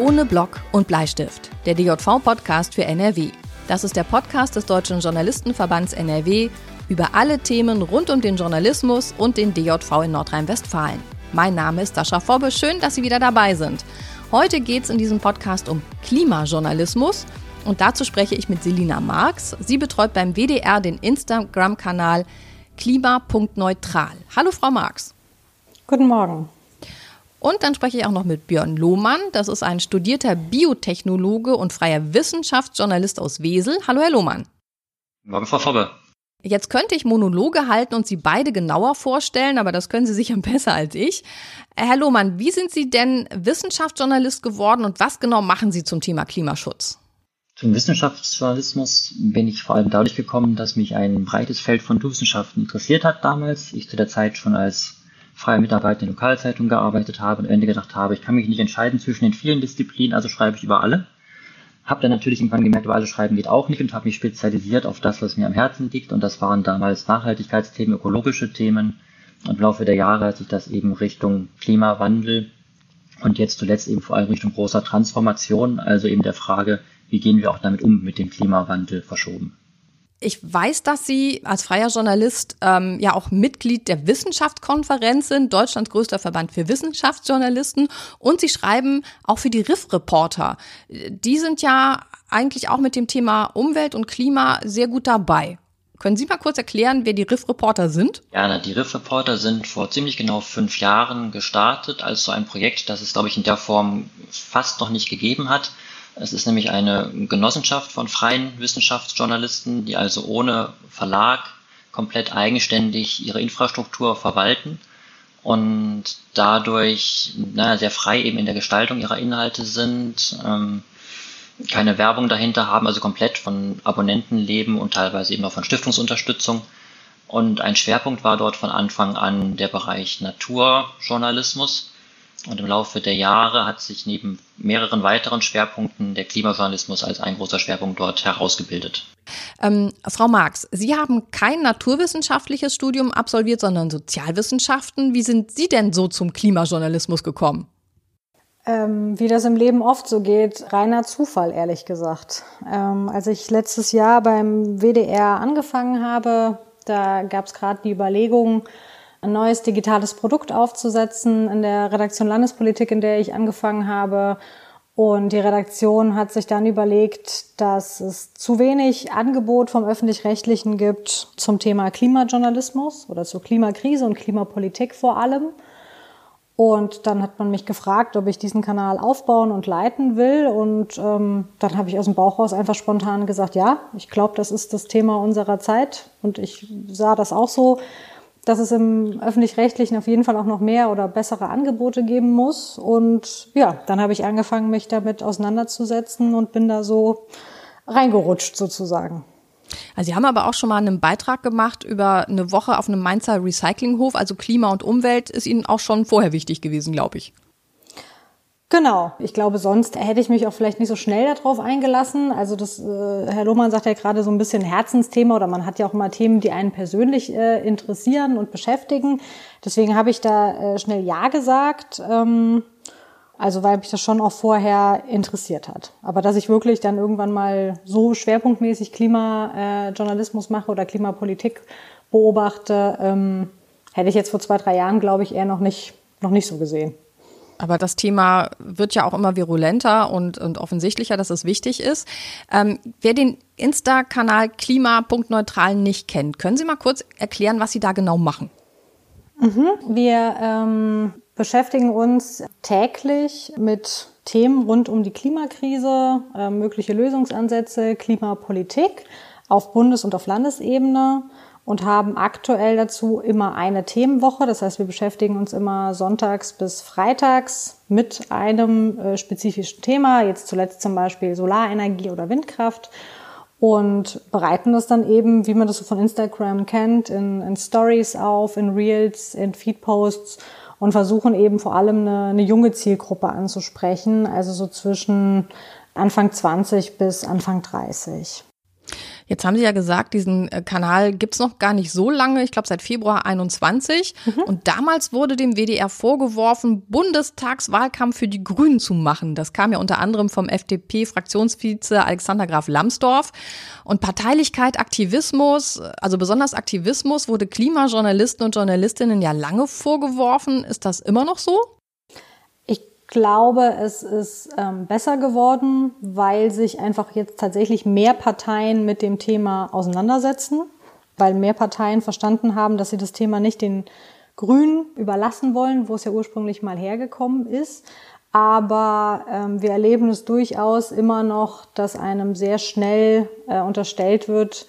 Ohne Block und Bleistift, der DJV-Podcast für NRW. Das ist der Podcast des Deutschen Journalistenverbands NRW über alle Themen rund um den Journalismus und den DJV in Nordrhein-Westfalen. Mein Name ist Sascha Fobbe, schön, dass Sie wieder dabei sind. Heute geht es in diesem Podcast um Klimajournalismus und dazu spreche ich mit Selina Marx. Sie betreut beim WDR den Instagram-Kanal klima.neutral. Hallo Frau Marx. Guten Morgen. Und dann spreche ich auch noch mit Björn Lohmann. Das ist ein studierter Biotechnologe und freier Wissenschaftsjournalist aus Wesel. Hallo Herr Lohmann. Morgen, Frau Fobbe. Jetzt könnte ich Monologe halten und Sie beide genauer vorstellen, aber das können Sie sicher besser als ich. Herr Lohmann, wie sind Sie denn Wissenschaftsjournalist geworden und was genau machen Sie zum Thema Klimaschutz? Zum Wissenschaftsjournalismus bin ich vor allem dadurch gekommen, dass mich ein breites Feld von Naturwissenschaften interessiert hat damals. Ich zu der Zeit schon als freier Mitarbeiter in Lokalzeitung gearbeitet habe und am Ende gedacht habe, ich kann mich nicht entscheiden zwischen den vielen Disziplinen, also schreibe ich über alle. Habe dann natürlich irgendwann gemerkt, über alle schreiben geht auch nicht und habe mich spezialisiert auf das, was mir am Herzen liegt. Und das waren damals Nachhaltigkeitsthemen, ökologische Themen. Und im Laufe der Jahre hat sich das eben Richtung Klimawandel und jetzt zuletzt eben vor allem Richtung großer Transformation, also eben der Frage, wie gehen wir auch damit um mit dem Klimawandel, verschoben. Ich weiß, dass Sie als freier Journalist ja auch Mitglied der Wissenschaftskonferenz sind, Deutschlands größter Verband für Wissenschaftsjournalisten. Und Sie schreiben auch für die Riff-Reporter. Die sind ja eigentlich auch mit dem Thema Umwelt und Klima sehr gut dabei. Können Sie mal kurz erklären, wer die Riff-Reporter sind? Ja, die Riff-Reporter sind vor ziemlich genau 5 Jahren gestartet als so ein Projekt, das es, glaube ich, in der Form fast noch nicht gegeben hat. Es ist nämlich eine Genossenschaft von freien Wissenschaftsjournalisten, die also ohne Verlag komplett eigenständig ihre Infrastruktur verwalten und dadurch sehr frei eben in der Gestaltung ihrer Inhalte sind, keine Werbung dahinter haben, also komplett von Abonnenten leben und teilweise eben auch von Stiftungsunterstützung. Und ein Schwerpunkt war dort von Anfang an der Bereich Naturjournalismus. Und im Laufe der Jahre hat sich neben mehreren weiteren Schwerpunkten der Klimajournalismus als ein großer Schwerpunkt dort herausgebildet. Frau Marx, Sie haben kein naturwissenschaftliches Studium absolviert, sondern Sozialwissenschaften. Wie sind Sie denn so zum Klimajournalismus gekommen? Wie das im Leben oft so geht, reiner Zufall, ehrlich gesagt. Als ich letztes Jahr beim WDR angefangen habe, da gab es gerade die Überlegung, ein neues digitales Produkt aufzusetzen in der Redaktion Landespolitik, in der ich angefangen habe. Und die Redaktion hat sich dann überlegt, dass es zu wenig Angebot vom Öffentlich-Rechtlichen gibt zum Thema Klimajournalismus oder zur Klimakrise und Klimapolitik vor allem. Und dann hat man mich gefragt, ob ich diesen Kanal aufbauen und leiten will. Und dann habe ich aus dem Bauch raus einfach spontan gesagt, ja, ich glaube, das ist das Thema unserer Zeit. Und ich sah das auch so, dass es im Öffentlich-Rechtlichen auf jeden Fall auch noch mehr oder bessere Angebote geben muss. Und ja, dann habe ich angefangen, mich damit auseinanderzusetzen und bin da so reingerutscht sozusagen. Also Sie haben aber auch schon mal einen Beitrag gemacht über eine Woche auf einem Mainzer Recyclinghof. Also Klima und Umwelt ist Ihnen auch schon vorher wichtig gewesen, glaube ich. Genau. Ich glaube, sonst hätte ich mich auch vielleicht nicht so schnell darauf eingelassen. Also das, Herr Lohmann sagt ja gerade so ein bisschen Herzensthema oder man hat ja auch immer Themen, die einen persönlich interessieren und beschäftigen. Deswegen habe ich da schnell Ja gesagt. Also weil mich das schon auch vorher interessiert hat. Aber dass ich wirklich dann irgendwann mal so schwerpunktmäßig Klimajournalismus mache oder Klimapolitik beobachte, hätte ich jetzt vor 2-3 Jahren, glaube ich, eher noch nicht so gesehen. Aber das Thema wird ja auch immer virulenter und offensichtlicher, dass es wichtig ist. Wer den Insta-Kanal klima.neutral nicht kennt, können Sie mal kurz erklären, was Sie da genau machen? Wir beschäftigen uns täglich mit Themen rund um die Klimakrise, mögliche Lösungsansätze, Klimapolitik auf Bundes- und auf Landesebene. Und haben aktuell dazu immer eine Themenwoche. Das heißt, wir beschäftigen uns immer sonntags bis freitags mit einem spezifischen Thema. Jetzt zuletzt zum Beispiel Solarenergie oder Windkraft. Und bereiten das dann eben, wie man das so von Instagram kennt, in Stories auf, in Reels, in Feedposts und versuchen eben vor allem eine junge Zielgruppe anzusprechen. Also so zwischen Anfang 20 bis Anfang 30. Jetzt haben Sie ja gesagt, diesen Kanal gibt's noch gar nicht so lange, ich glaube seit Februar 21. Und damals wurde dem WDR vorgeworfen, Bundestagswahlkampf für die Grünen zu machen. Das kam ja unter anderem vom FDP-Fraktionsvize Alexander Graf Lambsdorff. Und Parteilichkeit, Aktivismus, also besonders Aktivismus, wurde Klimajournalisten und Journalistinnen ja lange vorgeworfen. Ist das immer noch so? Ich glaube, es ist besser geworden, weil sich einfach jetzt tatsächlich mehr Parteien mit dem Thema auseinandersetzen, weil mehr Parteien verstanden haben, dass sie das Thema nicht den Grünen überlassen wollen, wo es ja ursprünglich mal hergekommen ist. Aber wir erleben es durchaus immer noch, dass einem sehr schnell unterstellt wird,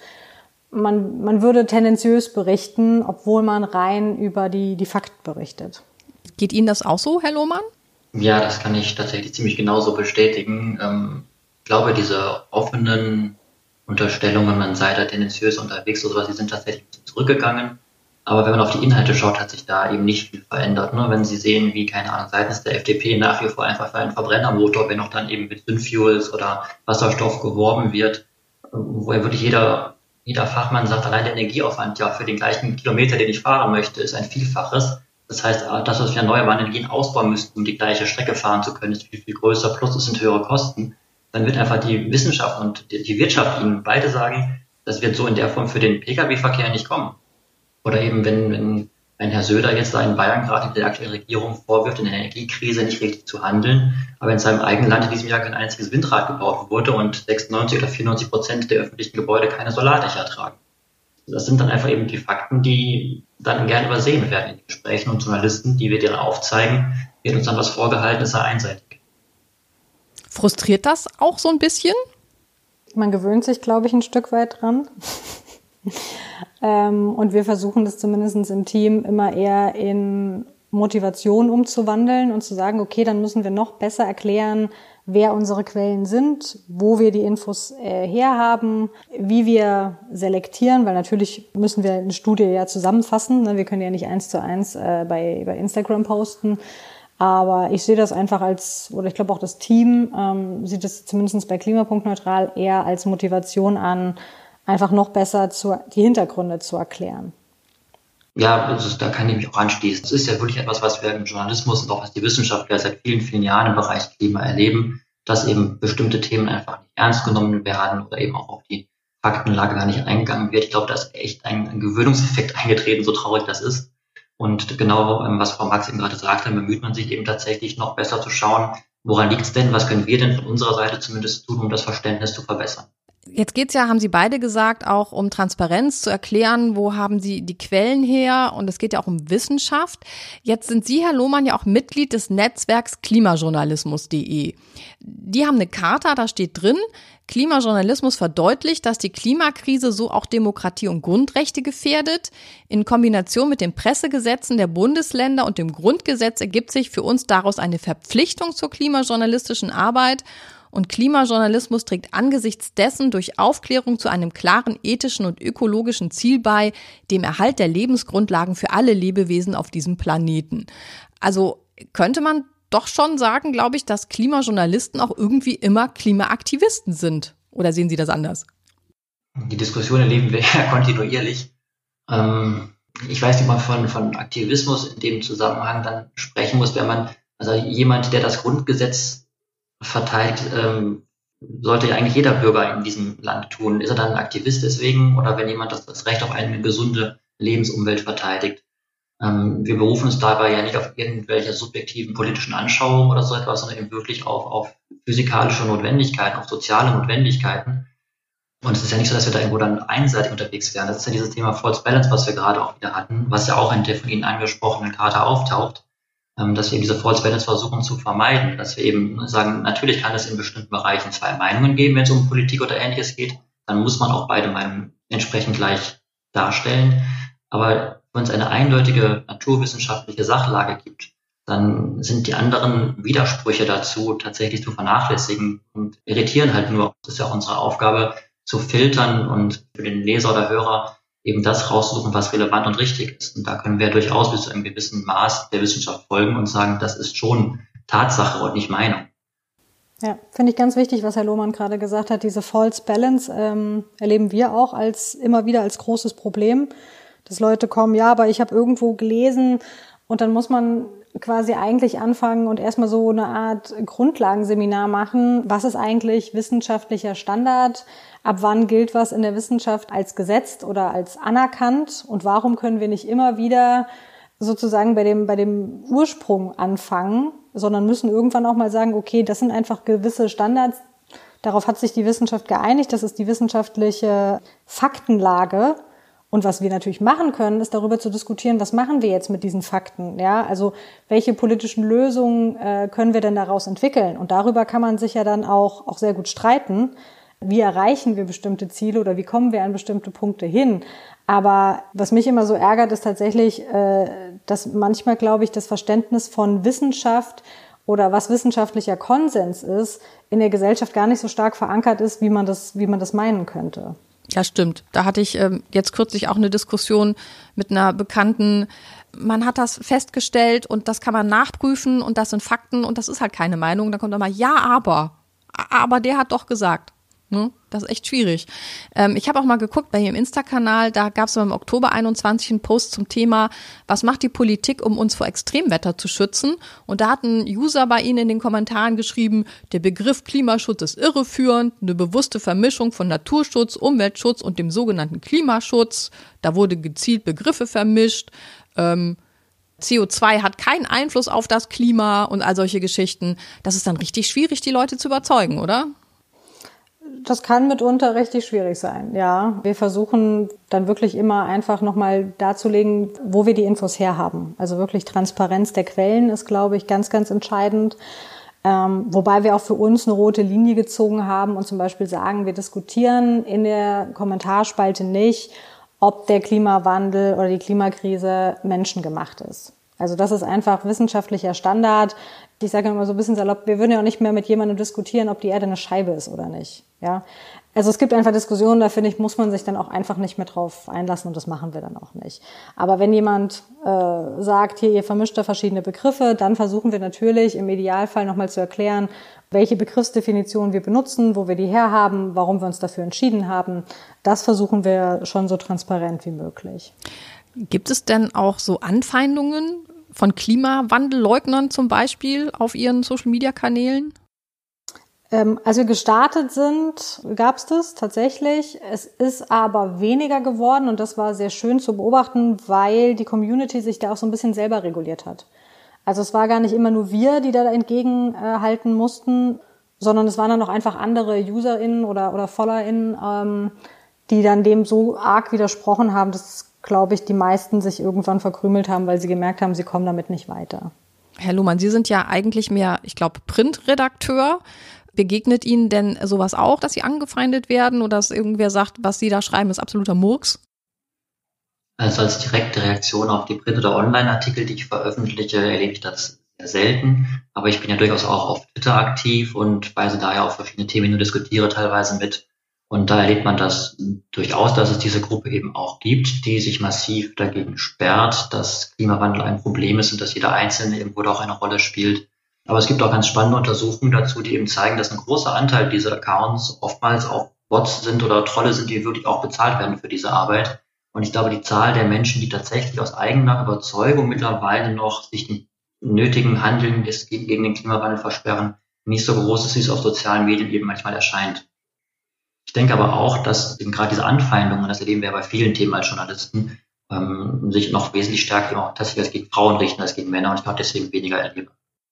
man würde tendenziös berichten, obwohl man rein über die Fakten berichtet. Geht Ihnen das auch so, Herr Lohmann? Ja, das kann ich tatsächlich ziemlich genauso bestätigen. Ich glaube, diese offenen Unterstellungen, man sei da tendenziös unterwegs oder sowas, die sind tatsächlich ein bisschen zurückgegangen. Aber wenn man auf die Inhalte schaut, hat sich da eben nicht viel verändert. Ne? Wenn Sie sehen, wie, keine Ahnung, seitens der FDP nach wie vor einfach für einen Verbrennermotor, wenn auch dann eben mit Synfuels oder Wasserstoff geworben wird, wo ja wirklich jeder Fachmann sagt, allein der Energieaufwand ja für den gleichen Kilometer, den ich fahren möchte, ist ein Vielfaches. Das heißt, das, was wir erneuerbare Energien ausbauen müssten, um die gleiche Strecke fahren zu können, ist viel, viel größer, plus es sind höhere Kosten. Dann wird einfach die Wissenschaft und die Wirtschaft Ihnen beide sagen, das wird so in der Form für den Pkw-Verkehr nicht kommen. Oder eben, wenn ein Herr Söder jetzt da in Bayern gerade in der aktuellen Regierung vorwirft, in der Energiekrise nicht richtig zu handeln, aber in seinem eigenen Land in diesem Jahr kein einziges Windrad gebaut wurde und 96 oder 94% der öffentlichen Gebäude keine Solardächer tragen. Das sind dann einfach eben die Fakten, die dann gerne übersehen werden in den Gesprächen, und Journalisten, die wir denen aufzeigen, wird uns dann was vorgehalten, ist ja einseitig. Frustriert das auch so ein bisschen? Man gewöhnt sich, glaube ich, ein Stück weit dran. Und wir versuchen das zumindest im Team immer eher in Motivation umzuwandeln und zu sagen, okay, dann müssen wir noch besser erklären, wer unsere Quellen sind, wo wir die Infos herhaben, wie wir selektieren, weil natürlich müssen wir eine Studie ja zusammenfassen. Ne? Wir können ja nicht 1:1 bei Instagram posten. Aber ich sehe das einfach oder ich glaube auch das Team sieht es zumindest bei Klima.neutral eher als Motivation an, einfach noch besser die Hintergründe zu erklären. Ja, da kann ich mich auch anschließen. Es ist ja wirklich etwas, was wir im Journalismus und auch was die Wissenschaftler seit vielen, vielen Jahren im Bereich Klima erleben, dass eben bestimmte Themen einfach nicht ernst genommen werden oder eben auch auf die Faktenlage gar nicht eingegangen wird. Ich glaube, da ist echt ein Gewöhnungseffekt eingetreten, so traurig das ist. Und genau, was Frau Max eben gerade sagte, bemüht man sich eben tatsächlich noch besser zu schauen, woran liegt es denn, was können wir denn von unserer Seite zumindest tun, um das Verständnis zu verbessern. Jetzt geht's ja, haben Sie beide gesagt, auch um Transparenz, zu erklären, wo haben Sie die Quellen her, und es geht ja auch um Wissenschaft. Jetzt sind Sie, Herr Lohmann, ja auch Mitglied des Netzwerks Klimajournalismus.de. Die haben eine Charta, da steht drin, Klimajournalismus verdeutlicht, dass die Klimakrise so auch Demokratie und Grundrechte gefährdet. In Kombination mit den Pressegesetzen der Bundesländer und dem Grundgesetz ergibt sich für uns daraus eine Verpflichtung zur klimajournalistischen Arbeit. Und Klimajournalismus trägt angesichts dessen durch Aufklärung zu einem klaren ethischen und ökologischen Ziel bei, dem Erhalt der Lebensgrundlagen für alle Lebewesen auf diesem Planeten. Also könnte man doch schon sagen, glaube ich, dass Klimajournalisten auch irgendwie immer Klimaaktivisten sind. Oder sehen Sie das anders? Die Diskussion erleben wir ja kontinuierlich. Ich weiß nicht, ob man von Aktivismus in dem Zusammenhang dann sprechen muss, wenn man, also jemand, der das Grundgesetz verteidigt, sollte ja eigentlich jeder Bürger in diesem Land tun. Ist er dann ein Aktivist deswegen, oder wenn jemand das Recht auf eine gesunde Lebensumwelt verteidigt? Wir berufen uns dabei ja nicht auf irgendwelche subjektiven politischen Anschauungen oder so etwas, sondern eben wirklich auf physikalische Notwendigkeiten, auf soziale Notwendigkeiten. Und es ist ja nicht so, dass wir da irgendwo dann einseitig unterwegs wären. Das ist ja dieses Thema False Balance, was wir gerade auch wieder hatten, was ja auch in der von Ihnen angesprochenen Charta auftaucht, dass wir diese False Balance versuchen zu vermeiden, dass wir eben sagen, natürlich kann es in bestimmten Bereichen zwei Meinungen geben, wenn es um Politik oder Ähnliches geht, dann muss man auch beide Meinungen entsprechend gleich darstellen. Aber wenn es eine eindeutige naturwissenschaftliche Sachlage gibt, dann sind die anderen Widersprüche dazu tatsächlich zu vernachlässigen und irritieren halt nur. Das ist ja auch unsere Aufgabe, zu filtern und für den Leser oder Hörer eben das raussuchen, was relevant und richtig ist. Und da können wir durchaus bis zu einem gewissen Maß der Wissenschaft folgen und sagen, das ist schon Tatsache und nicht Meinung. Ja, finde ich ganz wichtig, was Herr Lohmann gerade gesagt hat. Diese False Balance erleben wir auch immer wieder als großes Problem, dass Leute kommen, ja, aber ich habe irgendwo gelesen und dann muss man quasi eigentlich anfangen und erstmal so eine Art Grundlagenseminar machen. Was ist eigentlich wissenschaftlicher Standard? Ab wann gilt was in der Wissenschaft als gesetzt oder als anerkannt? Und warum können wir nicht immer wieder sozusagen bei dem Ursprung anfangen, sondern müssen irgendwann auch mal sagen, okay, das sind einfach gewisse Standards, darauf hat sich die Wissenschaft geeinigt, das ist die wissenschaftliche Faktenlage. Und was wir natürlich machen können, ist darüber zu diskutieren, was machen wir jetzt mit diesen Fakten? Ja, also welche politischen Lösungen können wir denn daraus entwickeln? Und darüber kann man sich ja dann auch sehr gut streiten. Wie erreichen wir bestimmte Ziele oder wie kommen wir an bestimmte Punkte hin? Aber was mich immer so ärgert, ist tatsächlich, dass manchmal, glaube ich, das Verständnis von Wissenschaft oder was wissenschaftlicher Konsens ist, in der Gesellschaft gar nicht so stark verankert ist, wie man das meinen könnte. Ja, stimmt. Da hatte ich jetzt kürzlich auch eine Diskussion mit einer Bekannten. Man hat das festgestellt und das kann man nachprüfen und das sind Fakten und das ist halt keine Meinung. Da kommt immer, ja, aber der hat doch gesagt. Das ist echt schwierig. Ich habe auch mal geguckt bei ihrem Insta-Kanal, da gab es im Oktober 21 einen Post zum Thema, was macht die Politik, um uns vor Extremwetter zu schützen? Und da hat ein User bei Ihnen in den Kommentaren geschrieben, der Begriff Klimaschutz ist irreführend, eine bewusste Vermischung von Naturschutz, Umweltschutz und dem sogenannten Klimaschutz. Da wurde gezielt Begriffe vermischt. CO2 hat keinen Einfluss auf das Klima und all solche Geschichten. Das ist dann richtig schwierig, die Leute zu überzeugen, oder? Das kann mitunter richtig schwierig sein, ja. Wir versuchen dann wirklich immer einfach nochmal darzulegen, wo wir die Infos herhaben. Also wirklich Transparenz der Quellen ist, glaube ich, ganz, ganz entscheidend. Wobei wir auch für uns eine rote Linie gezogen haben und zum Beispiel sagen, wir diskutieren in der Kommentarspalte nicht, ob der Klimawandel oder die Klimakrise menschengemacht ist. Also das ist einfach wissenschaftlicher Standard. Ich sage immer so ein bisschen salopp, wir würden ja auch nicht mehr mit jemandem diskutieren, ob die Erde eine Scheibe ist oder nicht. Ja, also es gibt einfach Diskussionen, da finde ich, muss man sich dann auch einfach nicht mehr drauf einlassen und das machen wir dann auch nicht. Aber wenn jemand sagt, hier, ihr vermischt da verschiedene Begriffe, dann versuchen wir natürlich im Idealfall nochmal zu erklären, welche Begriffsdefinitionen wir benutzen, wo wir die herhaben, warum wir uns dafür entschieden haben. Das versuchen wir schon so transparent wie möglich. Gibt es denn auch so Anfeindungen von Klimawandelleugnern zum Beispiel auf Ihren Social-Media-Kanälen? Als wir gestartet sind, gab es das tatsächlich. Es ist aber weniger geworden und das war sehr schön zu beobachten, weil die Community sich da auch so ein bisschen selber reguliert hat. Also es war gar nicht immer nur wir, die da entgegenhalten mussten, sondern es waren dann auch einfach andere UserInnen oder FollowerInnen, die dann dem so arg widersprochen haben, dass, glaube ich, die meisten sich irgendwann verkrümelt haben, weil sie gemerkt haben, sie kommen damit nicht weiter. Herr Lohmann, Sie sind ja eigentlich mehr, ich glaube, Printredakteur. Begegnet Ihnen denn sowas auch, dass Sie angefeindet werden oder dass irgendwer sagt, was Sie da schreiben, ist absoluter Murks? Also als direkte Reaktion auf die Print- oder Online-Artikel, die ich veröffentliche, erlebe ich das sehr selten. Aber ich bin ja durchaus auch auf Twitter aktiv und weise daher auf verschiedene Themen und diskutiere teilweise mit. Und da erlebt man das durchaus, dass es diese Gruppe eben auch gibt, die sich massiv dagegen sperrt, dass Klimawandel ein Problem ist und dass jeder Einzelne irgendwo da auch eine Rolle spielt. Aber es gibt auch ganz spannende Untersuchungen dazu, die eben zeigen, dass ein großer Anteil dieser Accounts oftmals auch Bots sind oder Trolle sind, die wirklich auch bezahlt werden für diese Arbeit. Und ich glaube, die Zahl der Menschen, die tatsächlich aus eigener Überzeugung mittlerweile noch sich den nötigen Handeln gegen den Klimawandel versperren, nicht so groß ist, wie es auf sozialen Medien eben manchmal erscheint. Ich denke aber auch, dass eben gerade diese Anfeindungen, das erleben wir ja bei vielen Themen als Journalisten, sich noch wesentlich stärker auch tatsächlich gegen Frauen richten als gegen Männer und ich auch deswegen weniger erlebe.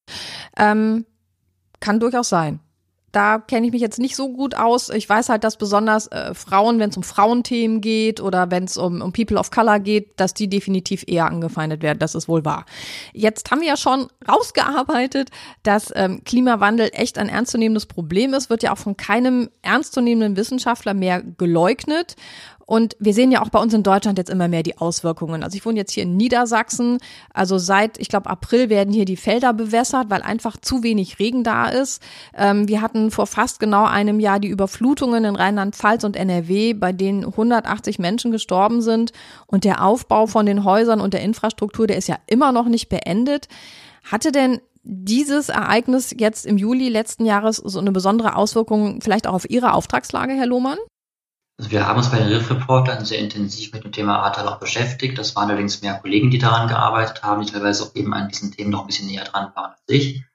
Kann durchaus sein. Da kenne ich mich jetzt nicht so gut aus. Ich weiß halt, dass besonders Frauen, wenn es um Frauenthemen geht oder wenn es um People of Color geht, dass die definitiv eher angefeindet werden. Das ist wohl wahr. Jetzt haben wir ja schon rausgearbeitet, dass Klimawandel echt ein ernstzunehmendes Problem ist. Wird ja auch von keinem ernstzunehmenden Wissenschaftler mehr geleugnet. Und wir sehen ja auch bei uns in Deutschland jetzt immer mehr die Auswirkungen. Also ich wohne jetzt hier in Niedersachsen. Also seit, ich glaube, April werden hier die Felder bewässert, weil einfach zu wenig Regen da ist. Wir hatten vor fast genau einem Jahr die Überflutungen in Rheinland-Pfalz und NRW, bei denen 180 Menschen gestorben sind. Und der Aufbau von den Häusern und der Infrastruktur, der ist ja immer noch nicht beendet. Hatte denn dieses Ereignis jetzt im Juli letzten Jahres so eine besondere Auswirkung vielleicht auch auf Ihre Auftragslage, Herr Lohmann? Also wir haben uns bei den RIF-Reportern sehr intensiv mit dem Thema Ahrtal auch beschäftigt. Das waren allerdings mehr Kollegen, die daran gearbeitet haben, die teilweise auch eben an diesen Themen noch ein bisschen näher dran waren als ich.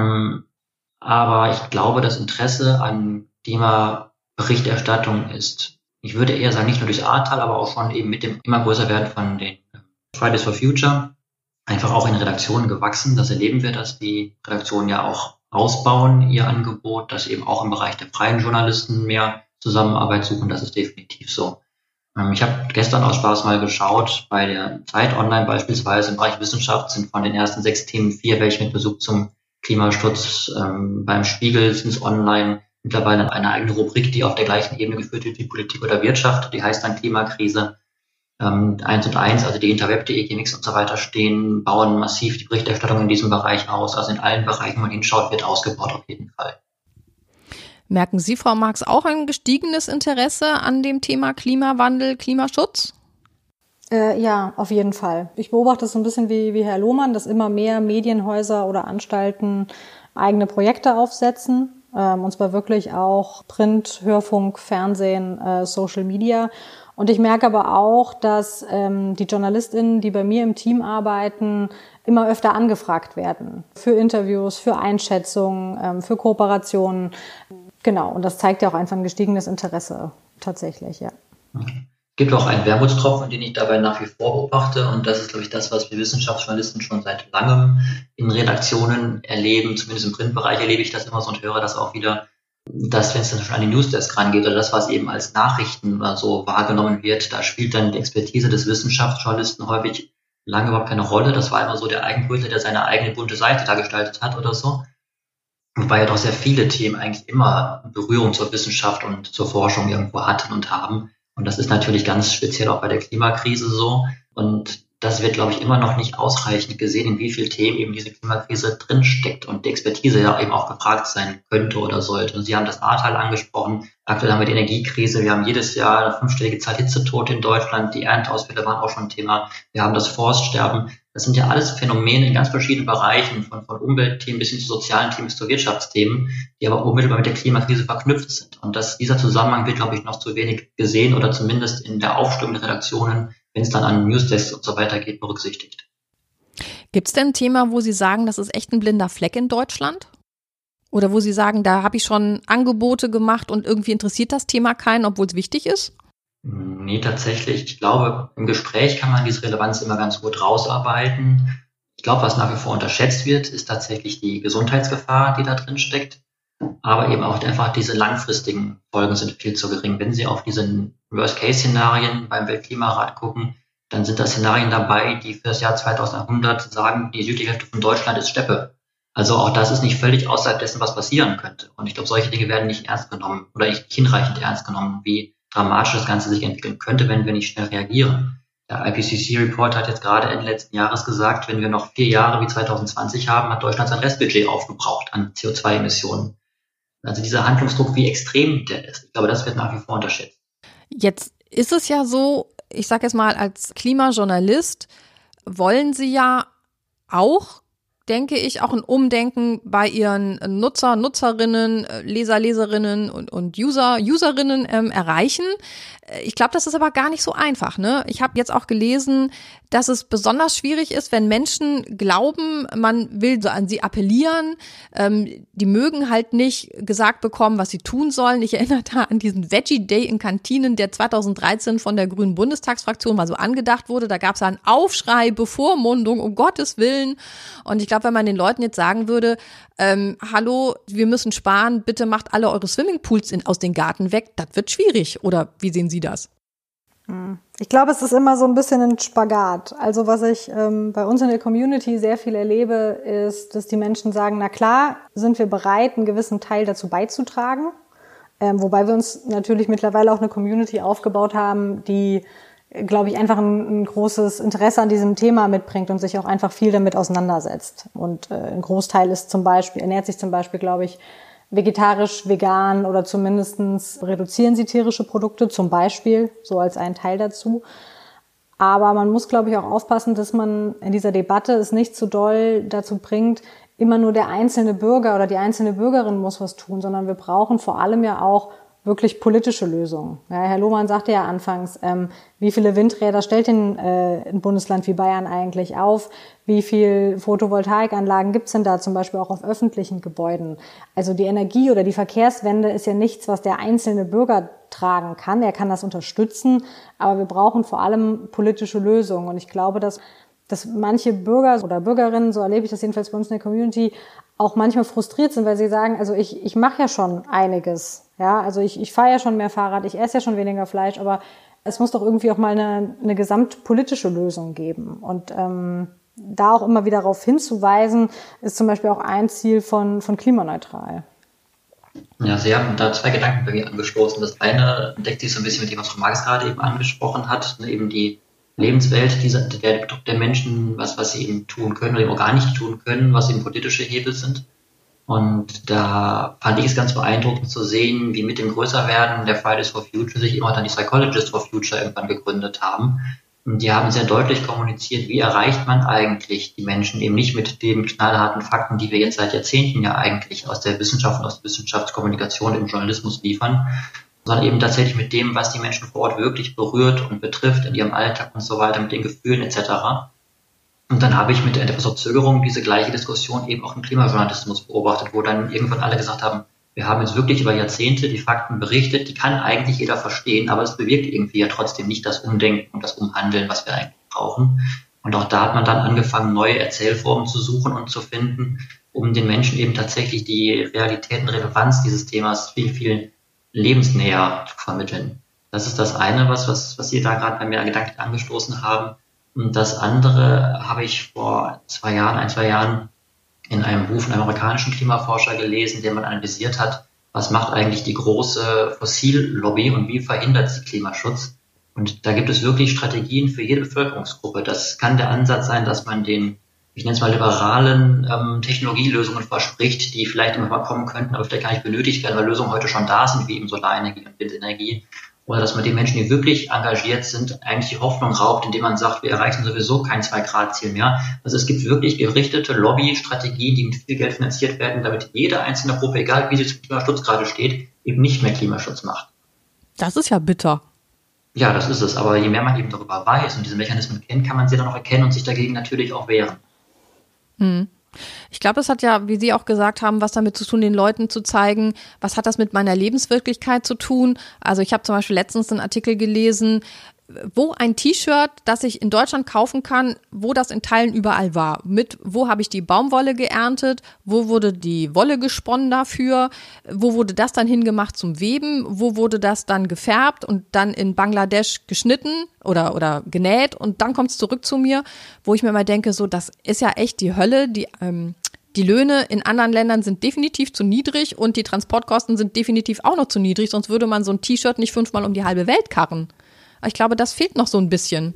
Aber ich glaube, das Interesse an Thema Berichterstattung ist, ich würde eher sagen, nicht nur durch Ahrtal, aber auch schon eben mit dem immer größer werden von den Fridays for Future einfach auch in Redaktionen gewachsen. Das erleben wir, dass die Redaktionen ja auch ausbauen, ihr Angebot, dass eben auch im Bereich der freien Journalisten mehr Zusammenarbeit suchen. Das ist definitiv so. Ich habe gestern aus Spaß mal geschaut, bei der Zeit Online beispielsweise im Bereich Wissenschaft sind von den ersten 6 Themen 4 welche mit Bezug zum Klimaschutz. Beim Spiegel sind es online mittlerweile eine eigene Rubrik, die auf der gleichen Ebene geführt wird wie Politik oder Wirtschaft. Die heißt dann Klimakrise. 1&1, also die Interweb.de, GMX und so weiter bauen massiv die Berichterstattung in diesem Bereich aus. Also in allen Bereichen, wo man hinschaut, wird ausgebaut auf jeden Fall. Merken Sie, Frau Marx, auch ein gestiegenes Interesse an dem Thema Klimawandel, Klimaschutz? Ja, auf jeden Fall. Ich beobachte es so ein bisschen wie Herr Lohmann, dass immer mehr Medienhäuser oder Anstalten eigene Projekte aufsetzen. Und zwar wirklich auch Print, Hörfunk, Fernsehen, Social Media. Und ich merke aber auch, dass die JournalistInnen, die bei mir im Team arbeiten, immer öfter angefragt werden. Für Interviews, für Einschätzungen, für Kooperationen. Genau, und das zeigt ja auch einfach ein gestiegenes Interesse tatsächlich, ja. Es gibt auch einen Wermutstropfen, den ich dabei nach wie vor beobachte. Und das ist, glaube ich, das, was wir Wissenschaftsjournalisten schon seit langem in Redaktionen erleben. Zumindest im Printbereich erlebe ich das immer so und höre das auch wieder, dass, wenn es dann schon an die Newsdesk rangeht oder das, was eben als Nachrichten oder so wahrgenommen wird, da spielt dann die Expertise des Wissenschaftsjournalisten häufig lange überhaupt keine Rolle. Das war immer so der Eigenbrötler, der seine eigene bunte Seite da gestaltet hat oder so. Wobei ja doch sehr viele Themen eigentlich immer Berührung zur Wissenschaft und zur Forschung irgendwo hatten und haben. Und das ist natürlich ganz speziell auch bei der Klimakrise so. Und das wird, glaube ich, immer noch nicht ausreichend gesehen, in wie vielen Themen eben diese Klimakrise drinsteckt und die Expertise ja eben auch gefragt sein könnte oder sollte. Und Sie haben das Ahrtal angesprochen. Aktuell haben wir die Energiekrise. Wir haben jedes Jahr eine 5-stellige Zahl Hitzetote in Deutschland. Die Ernteausfälle waren auch schon Thema. Wir haben das Forststerben. Das sind ja alles Phänomene in ganz verschiedenen Bereichen, von Umweltthemen bis hin zu sozialen Themen bis zu Wirtschaftsthemen, die aber unmittelbar mit der Klimakrise verknüpft sind. Und dieser Zusammenhang wird, glaube ich, noch zu wenig gesehen oder zumindest in der Aufstellung der Redaktionen, wenn es dann an Newsdesks und so weiter geht, berücksichtigt. Gibt es denn ein Thema, wo Sie sagen, das ist echt ein blinder Fleck in Deutschland? Oder wo Sie sagen, da habe ich schon Angebote gemacht und irgendwie interessiert das Thema keinen, obwohl es wichtig ist? Nee, tatsächlich. Ich glaube, im Gespräch kann man diese Relevanz immer ganz gut rausarbeiten. Ich glaube, was nach wie vor unterschätzt wird, ist tatsächlich die Gesundheitsgefahr, die da drin steckt. Aber eben auch einfach diese langfristigen Folgen sind viel zu gering. Wenn Sie auf diese Worst-Case-Szenarien beim Weltklimarat gucken, dann sind da Szenarien dabei, die für das Jahr 2100 sagen, die südliche Hälfte von Deutschland ist Steppe. Also auch das ist nicht völlig außerhalb dessen, was passieren könnte. Und ich glaube, solche Dinge werden nicht ernst genommen oder nicht hinreichend ernst genommen, wie dramatisch das Ganze sich entwickeln könnte, wenn wir nicht schnell reagieren. Der IPCC-Report hat jetzt gerade Ende letzten Jahres gesagt, wenn wir noch 4 Jahre wie 2020 haben, hat Deutschland sein Restbudget aufgebraucht an CO2-Emissionen. Also dieser Handlungsdruck, wie extrem der ist, ich glaube, das wird nach wie vor unterschätzt. Jetzt ist es ja so, ich sage jetzt mal, als Klimajournalist wollen Sie ja auch, denke ich, auch ein Umdenken bei Ihren Nutzer, Nutzerinnen, Leser, Leserinnen und Userinnen erreichen. Ich glaube, das ist aber gar nicht so einfach, ne? Ich habe jetzt auch gelesen, dass es besonders schwierig ist, wenn Menschen glauben, man will so an sie appellieren. Die mögen halt nicht gesagt bekommen, was sie tun sollen. Ich erinnere da an diesen Veggie Day in Kantinen, der 2013 von der Grünen Bundestagsfraktion mal so angedacht wurde. Da gab es einen Aufschrei, Bevormundung, um Gottes Willen. Und ich glaube, wenn man den Leuten jetzt sagen würde, hallo, wir müssen sparen, bitte macht alle eure Swimmingpools aus den Garten weg, das wird schwierig. Oder wie sehen Sie das? Ich glaube, es ist immer so ein bisschen ein Spagat. Also was ich bei uns in der Community sehr viel erlebe, ist, dass die Menschen sagen, na klar, sind wir bereit, einen gewissen Teil dazu beizutragen. Wobei wir uns natürlich mittlerweile auch eine Community aufgebaut haben, die, glaube ich, einfach ein großes Interesse an diesem Thema mitbringt und sich auch einfach viel damit auseinandersetzt. Und ein Großteil ernährt sich zum Beispiel, glaube ich, vegetarisch, vegan oder zumindestens reduzieren sie tierische Produkte, zum Beispiel, so als einen Teil dazu. Aber man muss, glaube ich, auch aufpassen, dass man in dieser Debatte es nicht zu doll dazu bringt, immer nur der einzelne Bürger oder die einzelne Bürgerin muss was tun, sondern wir brauchen vor allem ja auch wirklich politische Lösungen. Ja, Herr Lohmann sagte ja anfangs, wie viele Windräder stellt ein Bundesland wie Bayern eigentlich auf? Wie viel Photovoltaikanlagen gibt's denn da zum Beispiel auch auf öffentlichen Gebäuden? Also die Energie- oder die Verkehrswende ist ja nichts, was der einzelne Bürger tragen kann. Er kann das unterstützen, aber wir brauchen vor allem politische Lösungen. Und ich glaube, dass manche Bürger oder Bürgerinnen, so erlebe ich das jedenfalls bei uns in der Community, auch manchmal frustriert sind, weil sie sagen, also ich mache ja schon einiges. Ja, also ich fahre ja schon mehr Fahrrad, ich esse ja schon weniger Fleisch, aber es muss doch irgendwie auch mal eine gesamtpolitische Lösung geben. Und da auch immer wieder darauf hinzuweisen, ist zum Beispiel auch ein Ziel von klimaneutral. Ja, Sie haben da zwei Gedanken bei mir angestoßen. Das eine deckt sich so ein bisschen mit dem, was Frau Marx gerade eben angesprochen hat, ne, eben die Lebenswelt der Menschen, was sie eben tun können oder eben auch gar nicht tun können, was eben politische Hebel sind. Und da fand ich es ganz beeindruckend zu sehen, wie mit dem Größerwerden der Fridays for Future sich immer dann die Psychologists for Future irgendwann gegründet haben. Und die haben sehr deutlich kommuniziert, wie erreicht man eigentlich die Menschen eben nicht mit den knallharten Fakten, die wir jetzt seit Jahrzehnten ja eigentlich aus der Wissenschaft und aus der Wissenschaftskommunikation im Journalismus liefern, sondern eben tatsächlich mit dem, was die Menschen vor Ort wirklich berührt und betrifft in ihrem Alltag und so weiter, mit den Gefühlen etc. Und dann habe ich mit etwas Verzögerung diese gleiche Diskussion eben auch im Klimajournalismus beobachtet, wo dann irgendwann alle gesagt haben, wir haben jetzt wirklich über Jahrzehnte die Fakten berichtet, die kann eigentlich jeder verstehen, aber es bewirkt irgendwie ja trotzdem nicht das Umdenken und das Umhandeln, was wir eigentlich brauchen. Und auch da hat man dann angefangen, neue Erzählformen zu suchen und zu finden, um den Menschen eben tatsächlich die Realität und Relevanz dieses Themas viel, viel lebensnäher zu vermitteln. Das ist das eine, was Sie da gerade bei mir gedanklich angestoßen haben. Und das andere habe ich vor ein, zwei Jahren in einem Buch von einem amerikanischen Klimaforscher gelesen, der man analysiert hat, was macht eigentlich die große Fossillobby und wie verhindert sie Klimaschutz. Und da gibt es wirklich Strategien für jede Bevölkerungsgruppe. Das kann der Ansatz sein, dass man den, ich nenne es mal, liberalen Technologielösungen verspricht, die vielleicht immer mal kommen könnten, aber vielleicht gar nicht benötigt werden, weil Lösungen heute schon da sind, wie eben Solarenergie und Windenergie. Oder dass man den Menschen, die wirklich engagiert sind, eigentlich die Hoffnung raubt, indem man sagt, wir erreichen sowieso kein 2-Grad-Ziel mehr. Also es gibt wirklich gerichtete Lobbystrategien, die mit viel Geld finanziert werden, damit jede einzelne Gruppe, egal wie sie zum Klimaschutz gerade steht, eben nicht mehr Klimaschutz macht. Das ist ja bitter. Ja, das ist es. Aber je mehr man eben darüber weiß und diese Mechanismen kennt, kann man sie dann auch erkennen und sich dagegen natürlich auch wehren. Ich glaube, es hat ja, wie Sie auch gesagt haben, was damit zu tun, den Leuten zu zeigen, was hat das mit meiner Lebenswirklichkeit zu tun. Also ich habe zum Beispiel letztens einen Artikel gelesen, wo ein T-Shirt, das ich in Deutschland kaufen kann, wo das in Teilen überall war. Wo habe ich die Baumwolle geerntet, wo wurde die Wolle gesponnen dafür, wo wurde das dann hingemacht zum Weben, wo wurde das dann gefärbt und dann in Bangladesch geschnitten oder genäht und dann kommt es zurück zu mir, wo ich mir mal denke, so das ist ja echt die Hölle, die Löhne in anderen Ländern sind definitiv zu niedrig und die Transportkosten sind definitiv auch noch zu niedrig, sonst würde man so ein T-Shirt nicht 5-mal um die halbe Welt karren. Ich glaube, das fehlt noch so ein bisschen.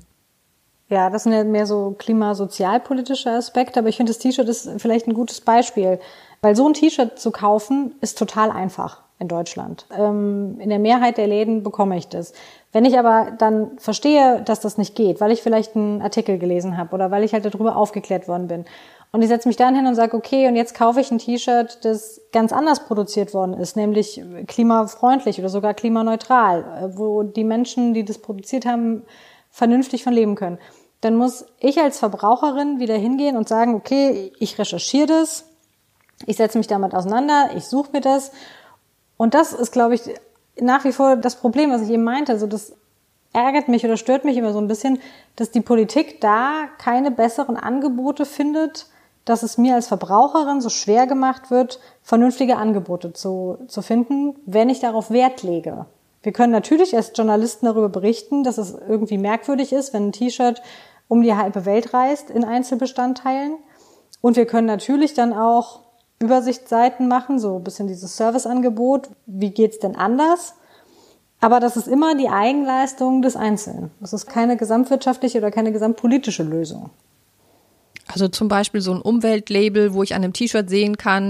Ja, das sind ja mehr so klimasozialpolitische Aspekte, aber ich finde, das T-Shirt ist vielleicht ein gutes Beispiel, weil so ein T-Shirt zu kaufen ist total einfach in Deutschland. In der Mehrheit der Läden bekomme ich das. Wenn ich aber dann verstehe, dass das nicht geht, weil ich vielleicht einen Artikel gelesen habe oder weil ich halt darüber aufgeklärt worden bin und ich setze mich dann hin und sage, okay, und jetzt kaufe ich ein T-Shirt, das ganz anders produziert worden ist, nämlich klimafreundlich oder sogar klimaneutral, wo die Menschen, die das produziert haben, vernünftig von leben können. Dann muss ich als Verbraucherin wieder hingehen und sagen, okay, ich recherchiere das, ich setze mich damit auseinander, ich suche mir das. Und das ist, glaube ich, nach wie vor das Problem, was ich eben meinte. Also das ärgert mich oder stört mich immer so ein bisschen, dass die Politik da keine besseren Angebote findet, dass es mir als Verbraucherin so schwer gemacht wird, vernünftige Angebote zu finden, wenn ich darauf Wert lege. Wir können natürlich als Journalisten darüber berichten, dass es irgendwie merkwürdig ist, wenn ein T-Shirt um die halbe Welt reist in Einzelbestandteilen. Und wir können natürlich dann auch Übersichtsseiten machen, so ein bisschen dieses Serviceangebot. Wie geht's denn anders? Aber das ist immer die Eigenleistung des Einzelnen. Das ist keine gesamtwirtschaftliche oder keine gesamtpolitische Lösung. Also zum Beispiel so ein Umweltlabel, wo ich an einem T-Shirt sehen kann,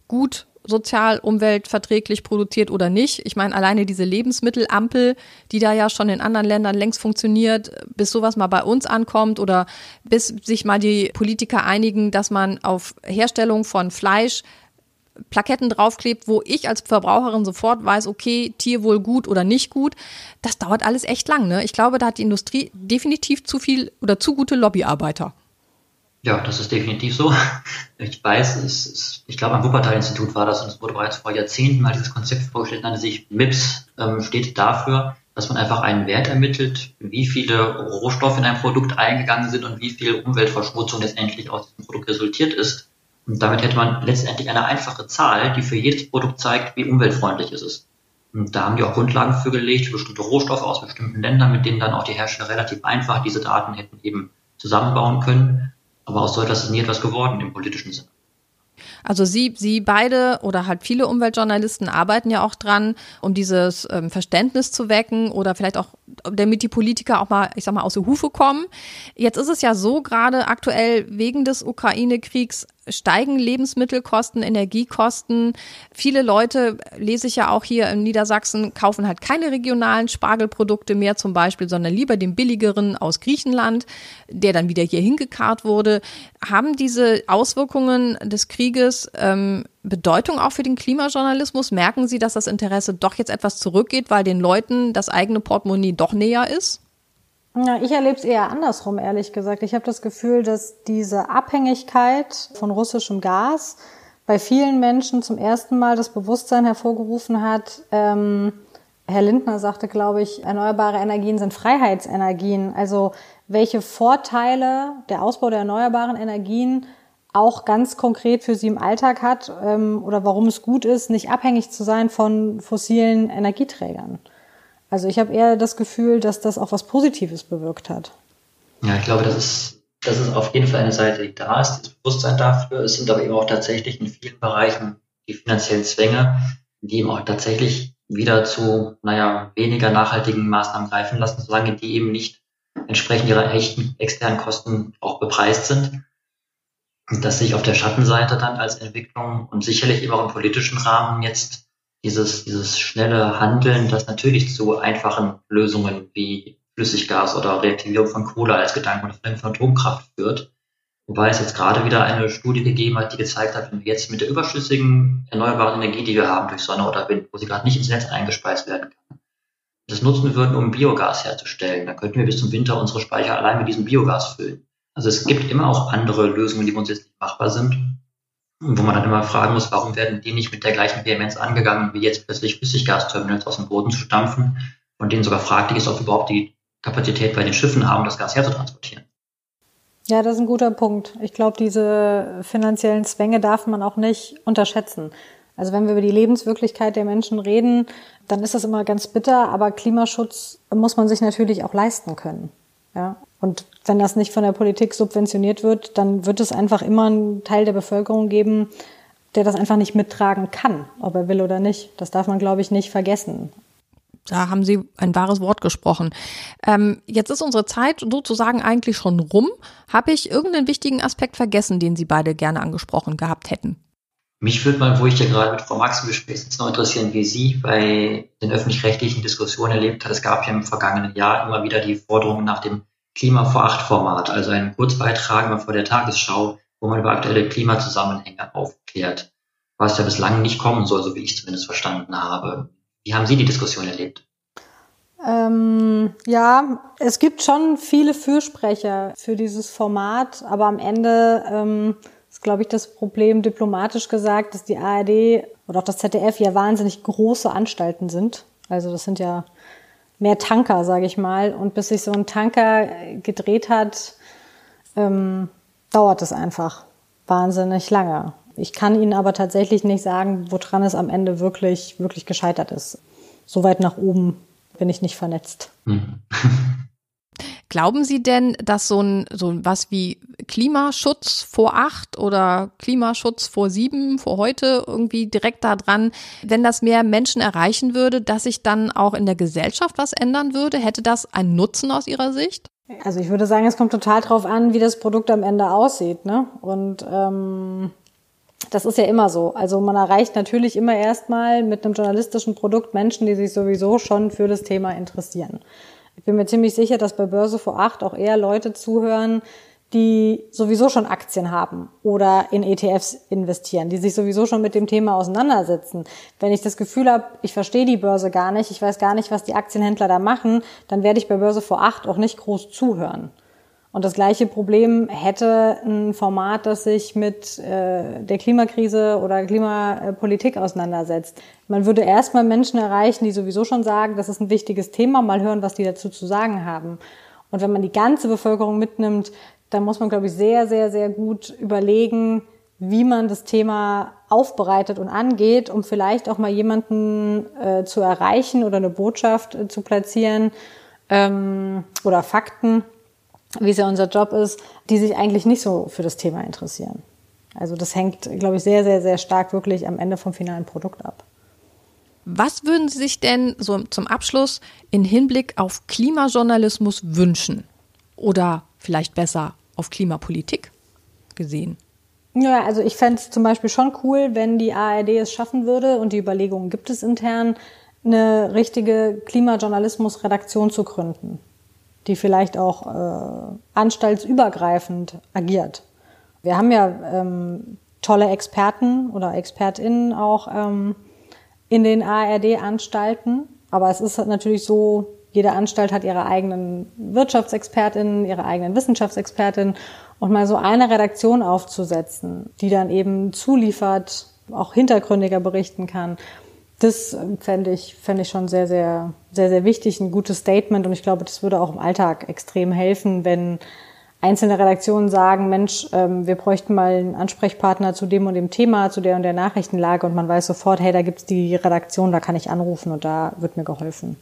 gut sozial, umweltverträglich produziert oder nicht. Ich meine, alleine diese Lebensmittelampel, die da ja schon in anderen Ländern längst funktioniert, bis sowas mal bei uns ankommt oder bis sich mal die Politiker einigen, dass man auf Herstellung von Fleisch Plaketten draufklebt, wo ich als Verbraucherin sofort weiß, okay, Tierwohl gut oder nicht gut. Das dauert alles echt lang, ne? Ich glaube, da hat die Industrie definitiv zu viel oder zu gute Lobbyarbeiter. Ja, das ist definitiv so. Ich weiß, ich glaube, am Wuppertal-Institut war das und es wurde bereits vor Jahrzehnten mal dieses Konzept vorgestellt, nannte sich MIPS, steht dafür, dass man einfach einen Wert ermittelt, wie viele Rohstoffe in ein Produkt eingegangen sind und wie viel Umweltverschmutzung letztendlich aus diesem Produkt resultiert ist. Und damit hätte man letztendlich eine einfache Zahl, die für jedes Produkt zeigt, wie umweltfreundlich es ist. Und da haben die auch Grundlagen für gelegt, für bestimmte Rohstoffe aus bestimmten Ländern, mit denen dann auch die Hersteller relativ einfach diese Daten hätten eben zusammenbauen können. Aber aus so etwas ist nie etwas geworden im politischen Sinne. Also Sie beide oder halt viele Umweltjournalisten arbeiten ja auch dran, um dieses Verständnis zu wecken oder vielleicht auch, damit die Politiker auch mal, ich sag mal, aus der Hufe kommen. Jetzt ist es ja so, gerade aktuell wegen des Ukraine-Kriegs steigen Lebensmittelkosten, Energiekosten. Viele Leute, lese ich ja auch hier in Niedersachsen, kaufen halt keine regionalen Spargelprodukte mehr zum Beispiel, sondern lieber den billigeren aus Griechenland, der dann wieder hier hingekarrt wurde. Haben diese Auswirkungen des Krieges Bedeutung auch für den Klimajournalismus? Merken Sie, dass das Interesse doch jetzt etwas zurückgeht, weil den Leuten das eigene Portemonnaie doch näher ist? Ja, ich erlebe es eher andersrum, ehrlich gesagt. Ich habe das Gefühl, dass diese Abhängigkeit von russischem Gas bei vielen Menschen zum ersten Mal das Bewusstsein hervorgerufen hat. Herr Lindner sagte, glaube ich, erneuerbare Energien sind Freiheitsenergien. Also welche Vorteile der Ausbau der erneuerbaren Energien auch ganz konkret für Sie im Alltag hat oder warum es gut ist, nicht abhängig zu sein von fossilen Energieträgern. Also ich habe eher das Gefühl, dass das auch was Positives bewirkt hat. Ja, ich glaube, das ist auf jeden Fall eine Seite, die da ist, das Bewusstsein dafür. Es sind aber eben auch tatsächlich in vielen Bereichen die finanziellen Zwänge, die eben auch tatsächlich wieder zu, weniger nachhaltigen Maßnahmen greifen lassen, solange die eben nicht entsprechend ihrer echten externen Kosten auch bepreist sind. Und das sehe ich auf der Schattenseite dann als Entwicklung und sicherlich eben auch im politischen Rahmen jetzt dieses schnelle Handeln, das natürlich zu einfachen Lösungen wie Flüssiggas oder Reaktivierung von Kohle als Gedanken oder von Atomkraft führt. Wobei es jetzt gerade wieder eine Studie gegeben hat, die gezeigt hat, wenn wir jetzt mit der überschüssigen erneuerbaren Energie, die wir haben durch Sonne oder Wind, wo sie gerade nicht ins Netz eingespeist werden kann, das nutzen würden, um Biogas herzustellen, dann könnten wir bis zum Winter unsere Speicher allein mit diesem Biogas füllen. Also es gibt immer auch andere Lösungen, die uns jetzt nicht machbar sind. Und wo man dann immer fragen muss, warum werden die nicht mit der gleichen Vehemenz angegangen, wie jetzt plötzlich Flüssiggasterminals aus dem Boden zu stampfen, von denen sogar fraglich ist, ob wir überhaupt die Kapazität bei den Schiffen haben, das Gas herzutransportieren. Ja, das ist ein guter Punkt. Ich glaube, diese finanziellen Zwänge darf man auch nicht unterschätzen. Also wenn wir über die Lebenswirklichkeit der Menschen reden, dann ist das immer ganz bitter, aber Klimaschutz muss man sich natürlich auch leisten können. Ja. Und wenn das nicht von der Politik subventioniert wird, dann wird es einfach immer einen Teil der Bevölkerung geben, der das einfach nicht mittragen kann, ob er will oder nicht. Das darf man, glaube ich, nicht vergessen. Da haben Sie ein wahres Wort gesprochen. Jetzt ist unsere Zeit sozusagen eigentlich schon rum. Habe ich irgendeinen wichtigen Aspekt vergessen, den Sie beide gerne angesprochen gehabt hätten? Mich würde mal, wo ich ja gerade mit Frau Max im Gespräch sitze, noch interessieren, wie sie bei den öffentlich-rechtlichen Diskussionen erlebt hat. Es gab ja im vergangenen Jahr immer wieder die Forderung nach dem Klima vor 8 Format, also einen Kurzbeitrag mal vor der Tagesschau, wo man über aktuelle Klimazusammenhänge aufklärt, was ja bislang nicht kommen soll, so wie ich zumindest verstanden habe. Wie haben Sie die Diskussion erlebt? Ja, es gibt schon viele Fürsprecher für dieses Format, aber am Ende ist, glaube ich, das Problem, diplomatisch gesagt, dass die ARD oder auch das ZDF ja wahnsinnig große Anstalten sind. Also das sind ja mehr Tanker, sage ich mal. Und bis sich so ein Tanker gedreht hat, dauert es einfach wahnsinnig lange. Ich kann Ihnen aber tatsächlich nicht sagen, woran es am Ende wirklich, wirklich gescheitert ist. So weit nach oben bin ich nicht vernetzt. Glauben Sie denn, dass so was wie Klimaschutz vor 8 oder Klimaschutz vor 7, vor heute irgendwie direkt da dran, wenn das mehr Menschen erreichen würde, dass sich dann auch in der Gesellschaft was ändern würde? Hätte das einen Nutzen aus Ihrer Sicht? Also ich würde sagen, es kommt total drauf an, wie das Produkt am Ende aussieht, ne? Und Das ist ja immer so. Also man erreicht natürlich immer erstmal mit einem journalistischen Produkt Menschen, die sich sowieso schon für das Thema interessieren. Ich bin mir ziemlich sicher, dass bei Börse vor 8 auch eher Leute zuhören, die sowieso schon Aktien haben oder in ETFs investieren, die sich sowieso schon mit dem Thema auseinandersetzen. Wenn ich das Gefühl habe, ich verstehe die Börse gar nicht, ich weiß gar nicht, was die Aktienhändler da machen, dann werde ich bei Börse vor 8 auch nicht groß zuhören. Und das gleiche Problem hätte ein Format, das sich mit der Klimakrise oder Klimapolitik auseinandersetzt. Man würde erstmal Menschen erreichen, die sowieso schon sagen, das ist ein wichtiges Thema, mal hören, was die dazu zu sagen haben. Und wenn man die ganze Bevölkerung mitnimmt, dann muss man, glaube ich, sehr, sehr, sehr gut überlegen, wie man das Thema aufbereitet und angeht, um vielleicht auch mal jemanden zu erreichen oder eine Botschaft zu platzieren oder Fakten, wie es ja unser Job ist, die sich eigentlich nicht so für das Thema interessieren. Also das hängt, glaube ich, sehr, sehr, sehr stark wirklich am Ende vom finalen Produkt ab. Was würden Sie sich denn so zum Abschluss in Hinblick auf Klimajournalismus wünschen? Oder vielleicht besser auf Klimapolitik gesehen? Ja, also ich fände es zum Beispiel schon cool, wenn die ARD es schaffen würde, und die Überlegungen gibt es intern, eine richtige Klimajournalismus-Redaktion zu gründen, die vielleicht auch anstaltsübergreifend agiert. Wir haben ja tolle Experten oder ExpertInnen auch in den ARD-Anstalten, aber es ist natürlich so, jede Anstalt hat ihre eigenen WirtschaftsexpertInnen, ihre eigenen Wissenschaftsexpertinnen, und mal so eine Redaktion aufzusetzen, die dann eben zuliefert, auch hintergründiger berichten kann. Das fände ich schon sehr, sehr, sehr, sehr wichtig, ein gutes Statement, und ich glaube, das würde auch im Alltag extrem helfen, wenn einzelne Redaktionen sagen, Mensch, wir bräuchten mal einen Ansprechpartner zu dem und dem Thema, zu der und der Nachrichtenlage, und man weiß sofort, hey, da gibt's die Redaktion, da kann ich anrufen und da wird mir geholfen.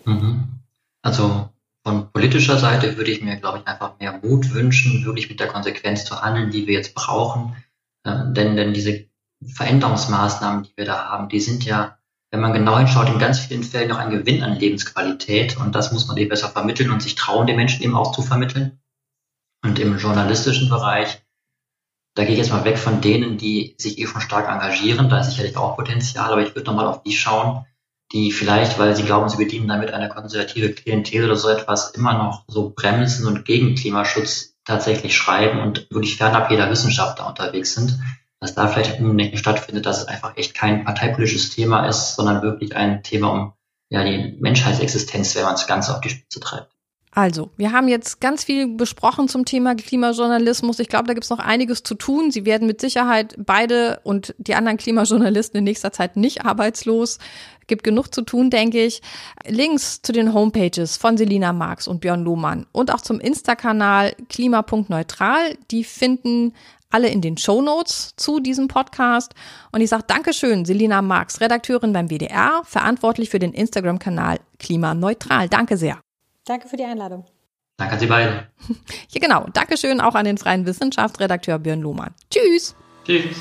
Also von politischer Seite würde ich mir, glaube ich, einfach mehr Mut wünschen, wirklich mit der Konsequenz zu handeln, die wir jetzt brauchen. Denn diese Veränderungsmaßnahmen, die wir da haben, die sind ja, wenn man genau hinschaut, in ganz vielen Fällen noch ein Gewinn an Lebensqualität. Und das muss man eben besser vermitteln und sich trauen, den Menschen eben auch zu vermitteln. Und im journalistischen Bereich, da gehe ich jetzt mal weg von denen, die sich schon stark engagieren. Da ist sicherlich auch Potenzial, aber ich würde nochmal auf die schauen, die vielleicht, weil sie glauben, sie bedienen damit eine konservative Klientel oder so etwas, immer noch so bremsen und gegen Klimaschutz tatsächlich schreiben und wirklich fernab jeder Wissenschaft da unterwegs sind, dass da vielleicht ein Umdenken stattfindet, dass es einfach echt kein parteipolitisches Thema ist, sondern wirklich ein Thema um die Menschheitsexistenz, wenn man das Ganze auf die Spitze treibt. Also, wir haben jetzt ganz viel besprochen zum Thema Klimajournalismus. Ich glaube, da gibt es noch einiges zu tun. Sie werden mit Sicherheit beide und die anderen Klimajournalisten in nächster Zeit nicht arbeitslos. Gibt genug zu tun, denke ich. Links zu den Homepages von Selina Marx und Björn Lohmann und auch zum Insta-Kanal klima.neutral, die finden alle in den Shownotes zu diesem Podcast. Und ich sage Dankeschön, Selina Marx, Redakteurin beim WDR, verantwortlich für den Instagram-Kanal klimaneutral. Danke sehr. Danke für die Einladung. Danke an Sie beide. Ja, genau. Dankeschön auch an den Freien Wissenschaftsredakteur Björn Lohmann. Tschüss. Tschüss.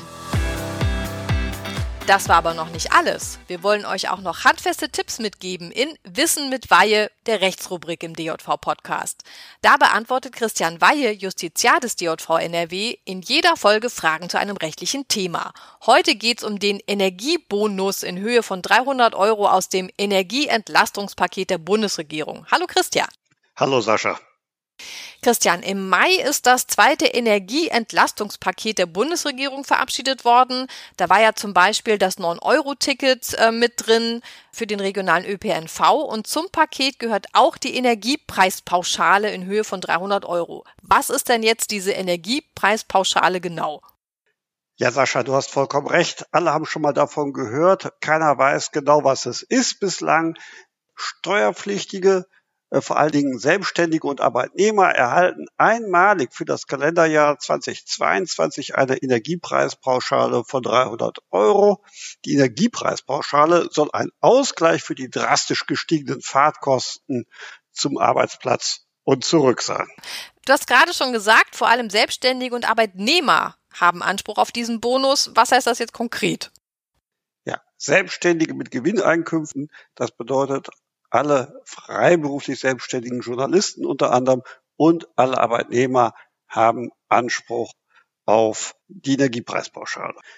Das war aber noch nicht alles. Wir wollen euch auch noch handfeste Tipps mitgeben in Wissen mit Weihe, der Rechtsrubrik im DJV-Podcast. Da beantwortet Christian Weihe, Justiziar des DJV NRW, in jeder Folge Fragen zu einem rechtlichen Thema. Heute geht's um den Energiebonus in Höhe von 300 € aus dem Energieentlastungspaket der Bundesregierung. Hallo Christian. Hallo Sascha. Christian, im Mai ist das zweite Energieentlastungspaket der Bundesregierung verabschiedet worden. Da war ja zum Beispiel das 9-Euro-Ticket mit drin für den regionalen ÖPNV. Und zum Paket gehört auch die Energiepreispauschale in Höhe von 300 €. Was ist denn jetzt diese Energiepreispauschale genau? Ja, Sascha, du hast vollkommen recht. Alle haben schon mal davon gehört. Keiner weiß genau, was es ist bislang. Steuerpflichtige, vor allen Dingen Selbstständige und Arbeitnehmer erhalten einmalig für das Kalenderjahr 2022 eine Energiepreispauschale von 300 €. Die Energiepreispauschale soll ein Ausgleich für die drastisch gestiegenen Fahrtkosten zum Arbeitsplatz und zurück sein. Du hast gerade schon gesagt, vor allem Selbstständige und Arbeitnehmer haben Anspruch auf diesen Bonus. Was heißt das jetzt konkret? Ja, Selbstständige mit Gewinneinkünften, das bedeutet alle freiberuflich selbstständigen Journalisten unter anderem und alle Arbeitnehmer haben Anspruch auf die Energiepreispauschale.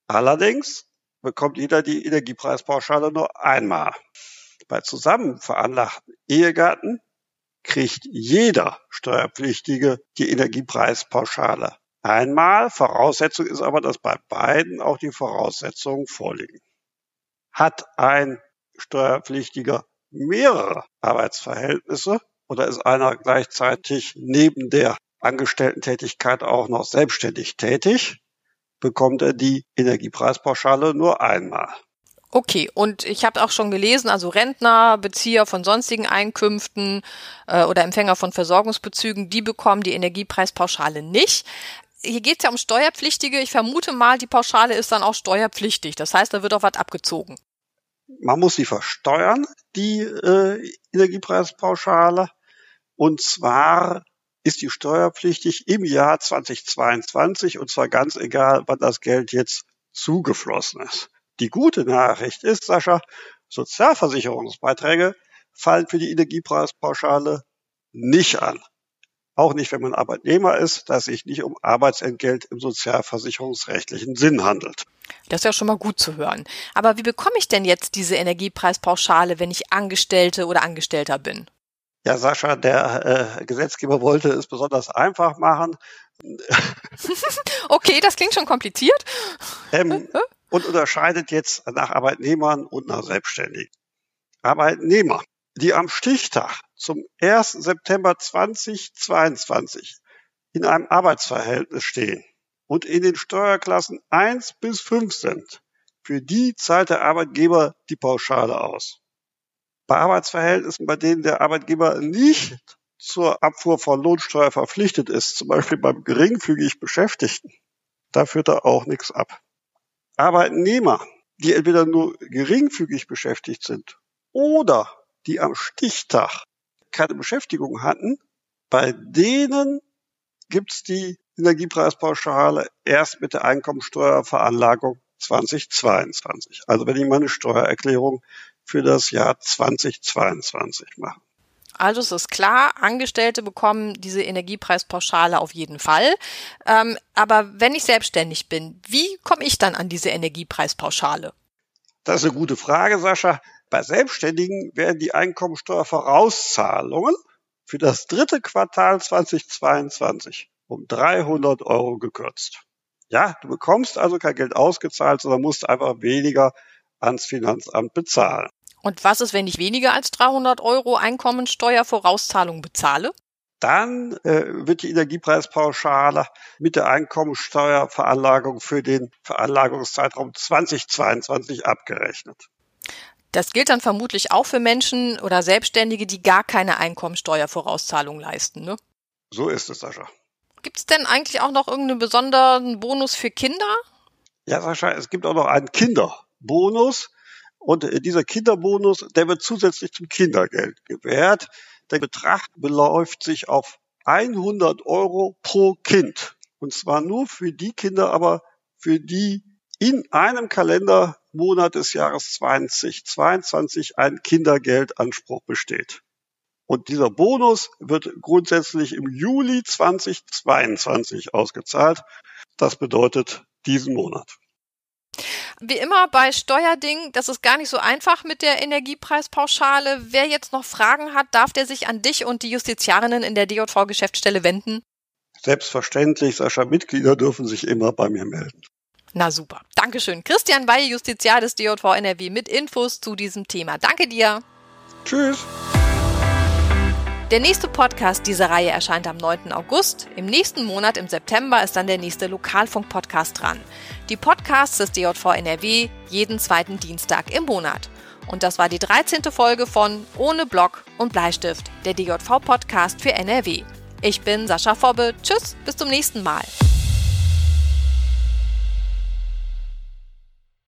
Allerdings bekommt jeder die Energiepreispauschale nur einmal. Bei zusammen veranlagten Ehegatten kriegt jeder Steuerpflichtige die Energiepreispauschale einmal. Voraussetzung ist aber, dass bei beiden auch die Voraussetzungen vorliegen. Hat ein Steuerpflichtiger mehrere Arbeitsverhältnisse oder ist einer gleichzeitig neben der Angestellten-Tätigkeit auch noch selbstständig tätig, bekommt er die Energiepreispauschale nur einmal. Okay, und ich habe auch schon gelesen, also Rentner, Bezieher von sonstigen Einkünften oder Empfänger von Versorgungsbezügen, die bekommen die Energiepreispauschale nicht. Hier geht es ja um Steuerpflichtige. Ich vermute mal, die Pauschale ist dann auch steuerpflichtig. Das heißt, da wird auch was abgezogen. Man muss sie versteuern, die Energiepreispauschale. Und zwar ist die steuerpflichtig im Jahr 2022 und zwar ganz egal, wann das Geld jetzt zugeflossen ist. Die gute Nachricht ist, Sascha, Sozialversicherungsbeiträge fallen für die Energiepreispauschale nicht an. Auch nicht, wenn man Arbeitnehmer ist, da es sich nicht um Arbeitsentgelt im sozialversicherungsrechtlichen Sinn handelt. Das ist ja schon mal gut zu hören. Aber wie bekomme ich denn jetzt diese Energiepreispauschale, wenn ich Angestellte oder Angestellter bin? Ja, Sascha, der Gesetzgeber wollte es besonders einfach machen. Okay, das klingt schon kompliziert. Und unterscheidet jetzt nach Arbeitnehmern und nach Selbstständigen. Arbeitnehmer, die am Stichtag zum 1. September 2022 in einem Arbeitsverhältnis stehen und in den Steuerklassen 1 bis 5 sind, für die zahlt der Arbeitgeber die Pauschale aus. Bei Arbeitsverhältnissen, bei denen der Arbeitgeber nicht zur Abfuhr von Lohnsteuer verpflichtet ist, zum Beispiel beim geringfügig Beschäftigten, da führt er auch nichts ab. Arbeitnehmer, die entweder nur geringfügig beschäftigt sind oder die am Stichtag keine Beschäftigung hatten, bei denen gibt's die Energiepreispauschale erst mit der Einkommensteuerveranlagung 2022. Also wenn ich meine Steuererklärung für das Jahr 2022 mache. Also es ist klar, Angestellte bekommen diese Energiepreispauschale auf jeden Fall. Aber wenn ich selbstständig bin, wie komme ich dann an diese Energiepreispauschale? Das ist eine gute Frage, Sascha. Bei Selbstständigen werden die Einkommensteuervorauszahlungen für das 3. Quartal 2022 um 300 € gekürzt. Ja, du bekommst also kein Geld ausgezahlt, sondern musst einfach weniger ans Finanzamt bezahlen. Und was ist, wenn ich weniger als 300 € Einkommensteuervorauszahlung bezahle? Dann wird die Energiepreispauschale mit der Einkommensteuerveranlagung für den Veranlagungszeitraum 2022 abgerechnet. Das gilt dann vermutlich auch für Menschen oder Selbstständige, die gar keine Einkommensteuervorauszahlung leisten, ne? So ist es, Sascha. Gibt es denn eigentlich auch noch irgendeinen besonderen Bonus für Kinder? Ja, Sascha, es gibt auch noch einen Kinderbonus. Und dieser Kinderbonus, der wird zusätzlich zum Kindergeld gewährt. Der Betrag beläuft sich auf 100 € pro Kind. Und zwar nur für die Kinder, aber für die in einem Kalendermonat des Jahres 2022 ein Kindergeldanspruch besteht. Und dieser Bonus wird grundsätzlich im Juli 2022 ausgezahlt. Das bedeutet diesen Monat. Wie immer bei Steuerdingen, das ist gar nicht so einfach mit der Energiepreispauschale. Wer jetzt noch Fragen hat, darf der sich an dich und die Justiziarinnen in der DJV-Geschäftsstelle wenden? Selbstverständlich, Sascha, Mitglieder dürfen sich immer bei mir melden. Na super. Dankeschön. Christian Weihe, Justiziar des DJV NRW mit Infos zu diesem Thema. Danke dir. Tschüss. Der nächste Podcast dieser Reihe erscheint am 9. August. Im nächsten Monat, im September, ist dann der nächste Lokalfunk-Podcast dran. Die Podcasts des DJV NRW jeden 2. Dienstag im Monat. Und das war die 13. Folge von Ohne Block und Bleistift, der DJV-Podcast für NRW. Ich bin Sascha Fobbe. Tschüss, bis zum nächsten Mal.